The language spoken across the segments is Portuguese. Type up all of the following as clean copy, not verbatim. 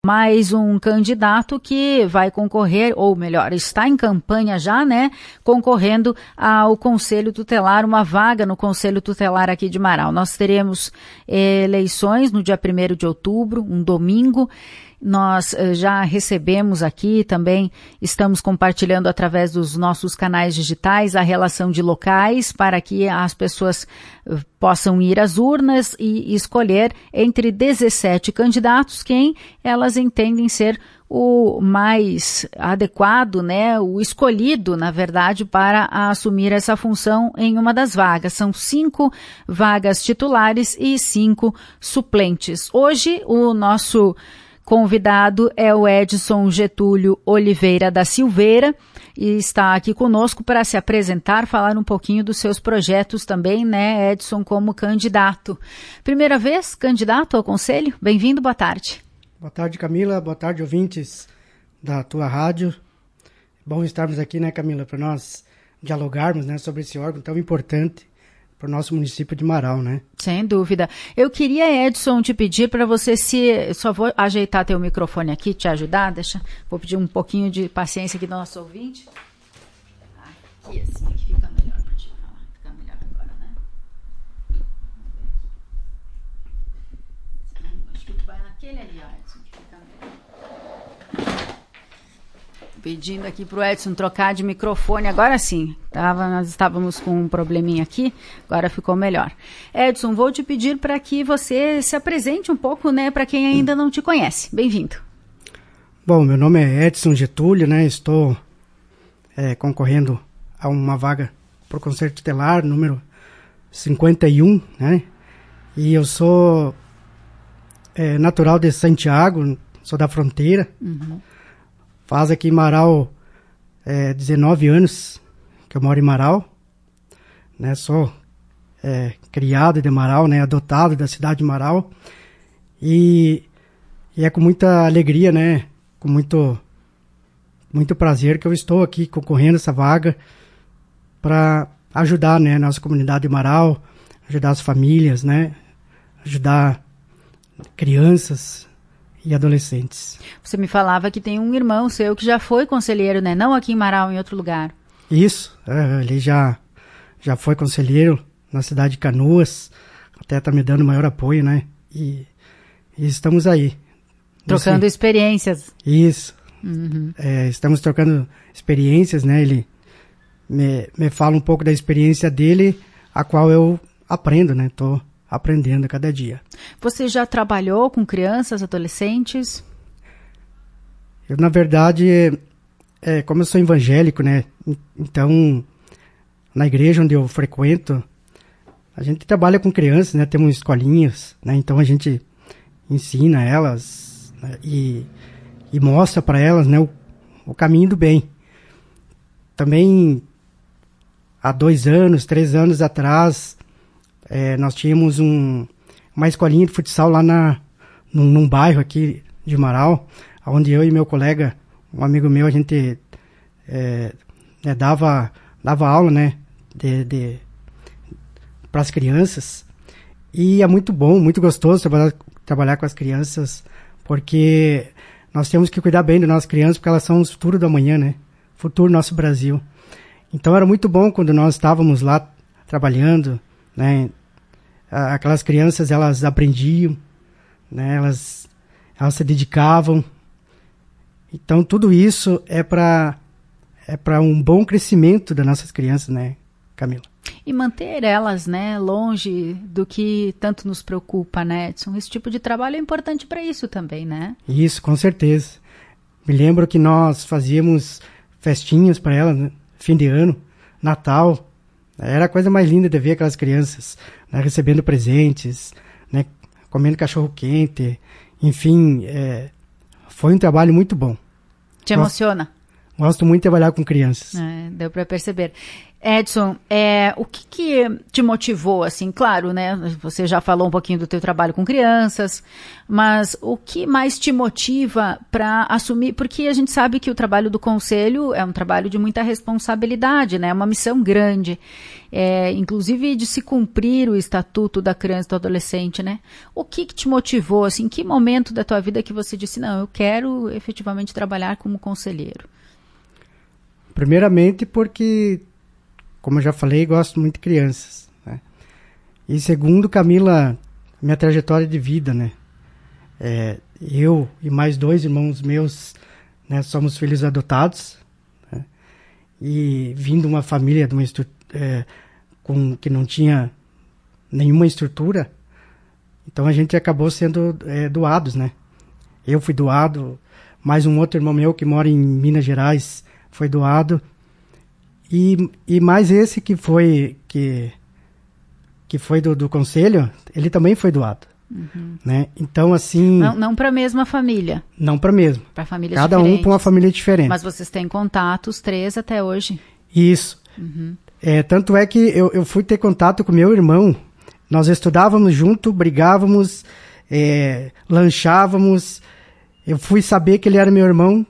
Mais um candidato que vai concorrer, ou melhor, está em campanha já, né, concorrendo ao Conselho Tutelar, uma vaga no Conselho Tutelar aqui de Marau. Nós teremos eleições no dia 1º de outubro, um domingo. Nós já recebemos aqui, também estamos compartilhando através dos nossos canais digitais a relação de locais para que as pessoas possam ir às urnas e escolher entre 17 candidatos quem elas entendem ser o mais adequado, né, o escolhido, na verdade, para assumir essa função em uma das vagas. São 5 vagas titulares e 5 suplentes. Hoje, o nosso convidado é o Edson Getúlio Oliveira da Silveira e está aqui conosco para se apresentar, falar um pouquinho dos seus projetos também, né, Edson, como candidato. Primeira vez candidato ao Conselho? Bem-vindo, boa tarde. Boa tarde, Camila. Boa tarde, ouvintes da tua rádio. Bom estarmos aqui, né, Camila, para nós dialogarmos, né, sobre esse órgão tão importante para o nosso município de Marau, né? Sem dúvida. Eu queria, Edson, te pedir para você só vou ajeitar teu microfone aqui, te ajudar, vou pedir um pouquinho de paciência aqui do nosso ouvinte. Aqui, assim, que fica melhor para te falar. Fica melhor agora, né? Acho que tu vai naquele ali, Edson, que fica melhor. Pedindo aqui para o Edson trocar de microfone. Agora sim, nós estávamos com um probleminha aqui, agora ficou melhor. Edson, vou te pedir para que você se apresente um pouco, né, para quem ainda não te conhece. Bem-vindo. Bom, meu nome é Edson Getúlio, né, estou concorrendo a uma vaga para o Conselho Tutelar, número 51, né, e eu sou natural de Santiago, sou da fronteira. Uhum. Faz aqui em Marau 19 anos que eu moro em Marau, né? Sou criado de Marau, né? Adotado da cidade de Marau. E é com muita alegria, né? Com muito prazer que eu estou aqui concorrendo a essa vaga para ajudar, né, a nossa comunidade de Marau, ajudar as famílias, né? Ajudar crianças e adolescentes. Você me falava que tem um irmão seu que já foi conselheiro, né? Não aqui em Marau, em outro lugar. Isso, ele já foi conselheiro na cidade de Canoas, até está me dando maior apoio, né? E estamos aí. Trocando experiências. Isso. Uhum. Estamos trocando experiências, né? Ele me fala um pouco da experiência dele, a qual eu aprendo, né? Tô aprendendo a cada dia. Você já trabalhou com crianças, adolescentes? Eu, na verdade, como eu sou evangélico, né? Então, na igreja onde eu frequento, a gente trabalha com crianças, né? Temos escolinhas, né? Então a gente ensina elas, né? e mostra para elas, né, o caminho do bem. Também, há 2 anos, 3 anos atrás, nós tínhamos uma escolinha de futsal lá num bairro aqui de Marau, onde eu e meu colega, um amigo meu, a gente dava aula, né, para as crianças. E é muito bom, muito gostoso trabalhar com as crianças, porque nós temos que cuidar bem das nossas crianças, porque elas são o futuro do amanhã, né, futuro do nosso Brasil. Então era muito bom quando nós estávamos lá trabalhando, né. Aquelas crianças, elas aprendiam, né? Elas se dedicavam. Então, tudo isso é para um bom crescimento das nossas crianças, né, Camila? E manter elas, né, longe do que tanto nos preocupa, né, Edson? Esse tipo de trabalho é importante para isso também, né? Isso, com certeza. Me lembro que nós fazíamos festinhas para elas, né? Fim de ano, Natal. Era a coisa mais linda de ver aquelas crianças, né, recebendo presentes, né, comendo cachorro-quente. Enfim, foi um trabalho muito bom. Te emociona? gosto muito de trabalhar com crianças. Deu para perceber. Edson, o que te motivou, assim, claro, né, você já falou um pouquinho do teu trabalho com crianças, mas o que mais te motiva para assumir, porque a gente sabe que o trabalho do conselho é um trabalho de muita responsabilidade, né, é uma missão grande, inclusive de se cumprir o Estatuto da Criança e do Adolescente, né, o que te motivou, assim, em que momento da tua vida que você disse, não, eu quero efetivamente trabalhar como conselheiro? Primeiramente porque, como eu já falei, gosto muito de crianças, né? E segundo, Camila, minha trajetória de vida, né? Eu e mais 2 irmãos meus, né, somos filhos adotados, né? E vindo de uma família de que não tinha nenhuma estrutura, então a gente acabou sendo doados, né? Eu fui doado, mais um outro irmão meu que mora em Minas Gerais foi doado. E mais esse que foi do conselho, ele também foi doado. Uhum. Né? Então, assim... Não para a mesma família. Não para a mesma. Para famílias Cada diferentes. um para uma família diferente. Mas vocês têm contatos, 3 até hoje. Isso. Uhum. Tanto é que eu fui ter contato com meu irmão. Nós estudávamos junto, brigávamos, lanchávamos. Eu fui saber que ele era meu irmão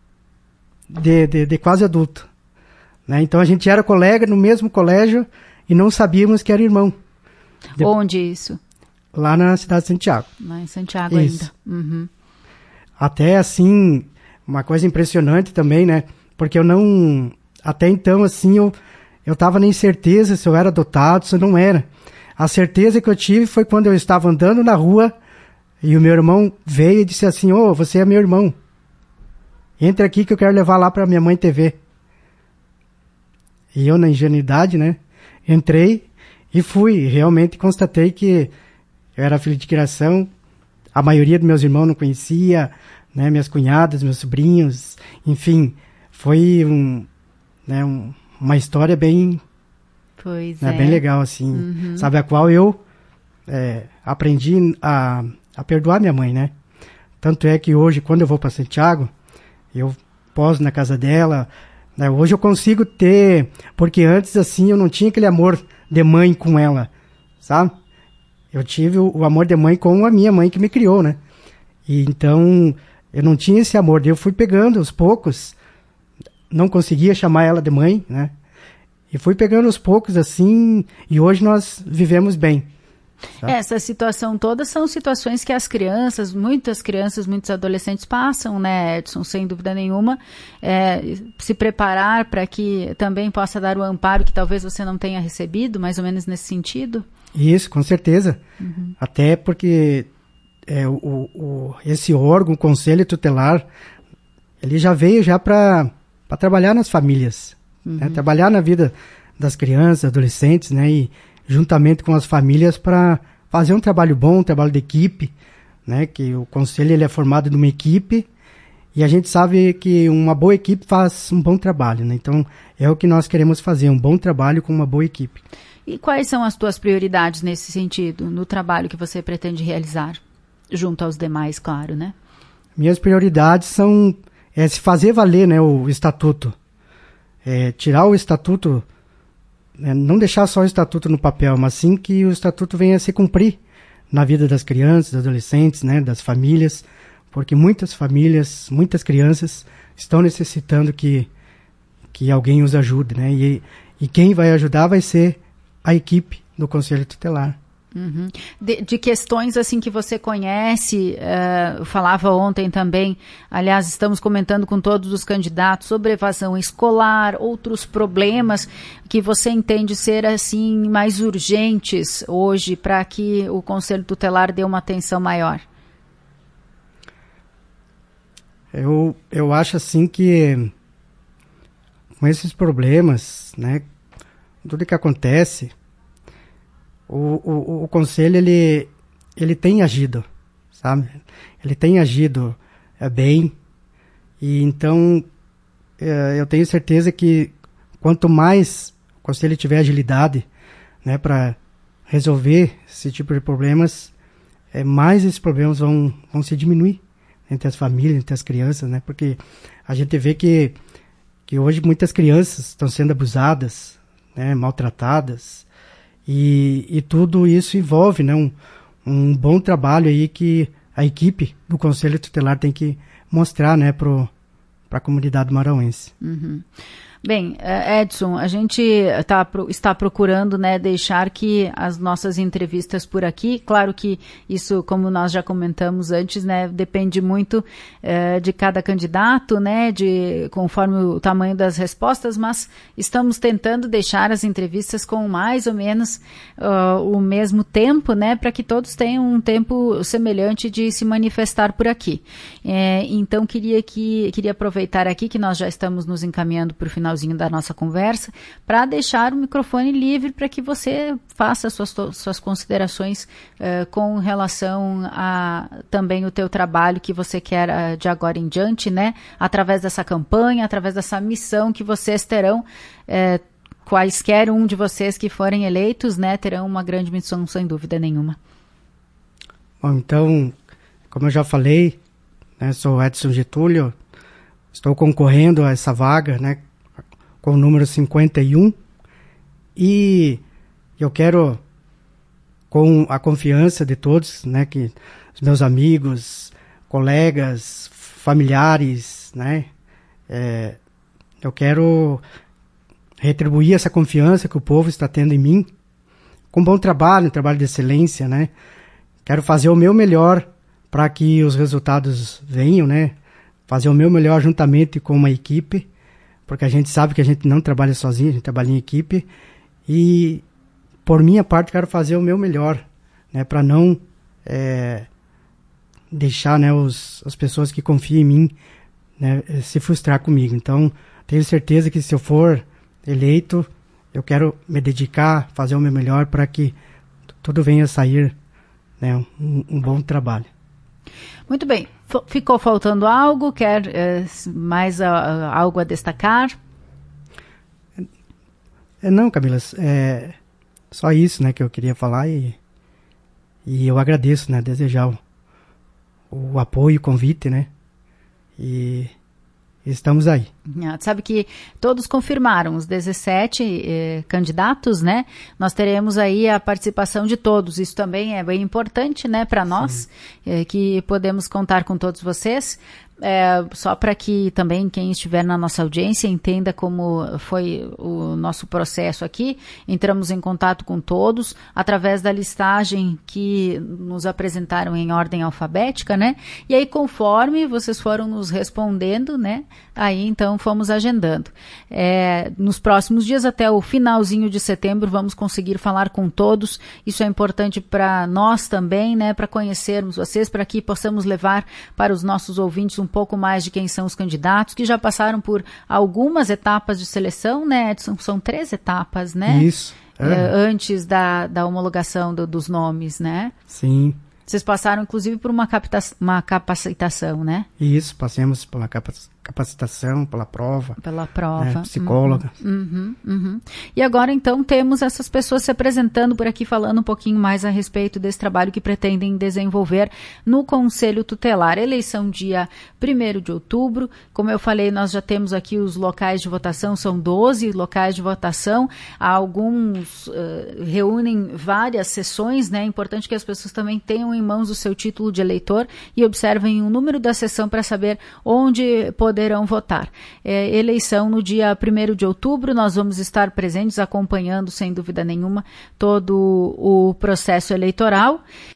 de quase adulto, né? Então a gente era colega no mesmo colégio e não sabíamos que era irmão. Onde isso? Lá na cidade de Santiago. Lá em Santiago isso. Ainda. Uhum. Até assim, uma coisa impressionante também, né? Porque até então assim, eu tava na incerteza se eu era adotado, se eu não era. A certeza que eu tive foi quando eu estava andando na rua e o meu irmão veio e disse assim, você é meu irmão. Entra aqui que eu quero levar lá para minha mãe TV. E eu, na ingenuidade, né, entrei e fui. Realmente constatei que eu era filho de criação. A maioria dos meus irmãos não conhecia, né, minhas cunhadas, meus sobrinhos. Enfim, foi uma história bem... Pois bem legal, assim. Uhum. Sabe, a qual eu aprendi a perdoar minha mãe, né? Tanto é que hoje, quando eu vou para Santiago, eu poso na casa dela, né? Hoje eu consigo ter, porque antes assim eu não tinha aquele amor de mãe com ela, sabe? Eu tive o amor de mãe com a minha mãe que me criou, né? E então eu não tinha esse amor, eu fui pegando aos poucos, não conseguia chamar ela de mãe, né? E fui pegando aos poucos assim, e hoje nós vivemos bem. Tá? Essa situação toda são situações que muitas crianças, muitos adolescentes passam, né, Edson, sem dúvida nenhuma, se preparar para que também possa dar o amparo que talvez você não tenha recebido, mais ou menos nesse sentido? Isso, com certeza. Uhum. Até porque esse órgão, o Conselho Tutelar, ele já veio para trabalhar nas famílias, né, trabalhar na vida das crianças, adolescentes, né, e juntamente com as famílias para fazer um trabalho bom, um trabalho de equipe, né? Que o conselho ele é formado de uma equipe e a gente sabe que uma boa equipe faz um bom trabalho, né? Então é o que nós queremos fazer, um bom trabalho com uma boa equipe. E quais são as tuas prioridades nesse sentido, no trabalho que você pretende realizar, junto aos demais, claro, né? Minhas prioridades são se fazer valer, né, o estatuto, tirar o estatuto, não deixar só o estatuto no papel, mas sim que o estatuto venha a se cumprir na vida das crianças, dos adolescentes, né, das famílias, porque muitas famílias, muitas crianças estão necessitando que alguém os ajude, né, e quem vai ajudar vai ser a equipe do Conselho Tutelar. Uhum. De questões assim que você conhece, eu falava ontem também, aliás, estamos comentando com todos os candidatos sobre evasão escolar, outros problemas que você entende ser assim mais urgentes hoje para que o Conselho Tutelar dê uma atenção maior. Eu acho assim que com esses problemas, né, tudo que acontece, o Conselho, ele tem agido, sabe? Ele tem agido bem. E então, eu tenho certeza que quanto mais o Conselho tiver agilidade, né, para resolver esse tipo de problemas, mais esses problemas vão se diminuir entre as famílias, entre as crianças, né? Porque a gente vê que que hoje muitas crianças estão sendo abusadas, né, maltratadas, e tudo isso envolve, né, um bom trabalho aí que a equipe do Conselho Tutelar tem que mostrar, né, para a comunidade marauense. Uhum. Bem, Edson, a gente está procurando, né, deixar que as nossas entrevistas por aqui, claro que isso, como nós já comentamos antes, né, depende muito de cada candidato, né, conforme o tamanho das respostas, mas estamos tentando deixar as entrevistas com mais ou menos o mesmo tempo, né, para que todos tenham um tempo semelhante de se manifestar por aqui. Então, queria aproveitar aqui que nós já estamos nos encaminhando para o finalzinho da nossa conversa, para deixar o microfone livre para que você faça suas considerações com relação a também o teu trabalho que você quer de agora em diante, né? Através dessa campanha, através dessa missão que vocês terão, quaisquer um de vocês que forem eleitos, né, terão uma grande missão, sem dúvida nenhuma. Bom, então, como eu já falei, né, sou Edson Getúlio, estou concorrendo a essa vaga, né, com o número 51, e eu quero, com a confiança de todos, né, que os meus amigos, colegas, familiares, né, eu quero retribuir essa confiança que o povo está tendo em mim, com bom trabalho, um trabalho de excelência, né, quero fazer o meu melhor para que os resultados venham, né, fazer o meu melhor juntamente com uma equipe, porque a gente sabe que a gente não trabalha sozinho, a gente trabalha em equipe, e por minha parte quero fazer o meu melhor, né, para não deixar, né, as pessoas que confiam em mim, né, se frustrar comigo. Então, tenho certeza que se eu for eleito, eu quero me dedicar, fazer o meu melhor para que tudo venha a sair, né, um bom trabalho. Muito bem. Ficou faltando algo? Quer mais algo a destacar? Não, Camila, só isso, né, que eu queria falar, e eu agradeço, né, desejar o apoio, o convite, né, e estamos aí. Sabe que todos confirmaram, os 17 candidatos, né? Nós teremos aí a participação de todos. Isso também é bem importante, né, para nós, que podemos contar com todos vocês. Só para que também quem estiver na nossa audiência entenda como foi o nosso processo aqui. Entramos em contato com todos através da listagem que nos apresentaram em ordem alfabética, né? E aí, conforme vocês foram nos respondendo, né? Aí então fomos agendando. Nos próximos dias, até o finalzinho de setembro, vamos conseguir falar com todos. Isso é importante para nós também, né? Para conhecermos vocês, para que possamos levar para os nossos ouvintes um pouco mais de quem são os candidatos, que já passaram por algumas etapas de seleção, né, Edson? São 3 etapas, né? Isso. Antes da homologação dos nomes, né? Sim. Vocês passaram, inclusive, por uma capacitação, né? Isso, passamos pela capacitação, pela prova. Pela prova. Psicóloga. E agora, então, temos essas pessoas se apresentando por aqui, falando um pouquinho mais a respeito desse trabalho que pretendem desenvolver no Conselho Tutelar. Eleição dia 1º de outubro. Como eu falei, nós já temos aqui os locais de votação, são 12 locais de votação. Alguns reúnem várias sessões, né? É importante que as pessoas também tenham em mãos o seu título de eleitor e observem o número da sessão para saber onde poderão votar. Eleição no dia 1º de outubro, nós vamos estar presentes acompanhando, sem dúvida nenhuma, todo o processo eleitoral.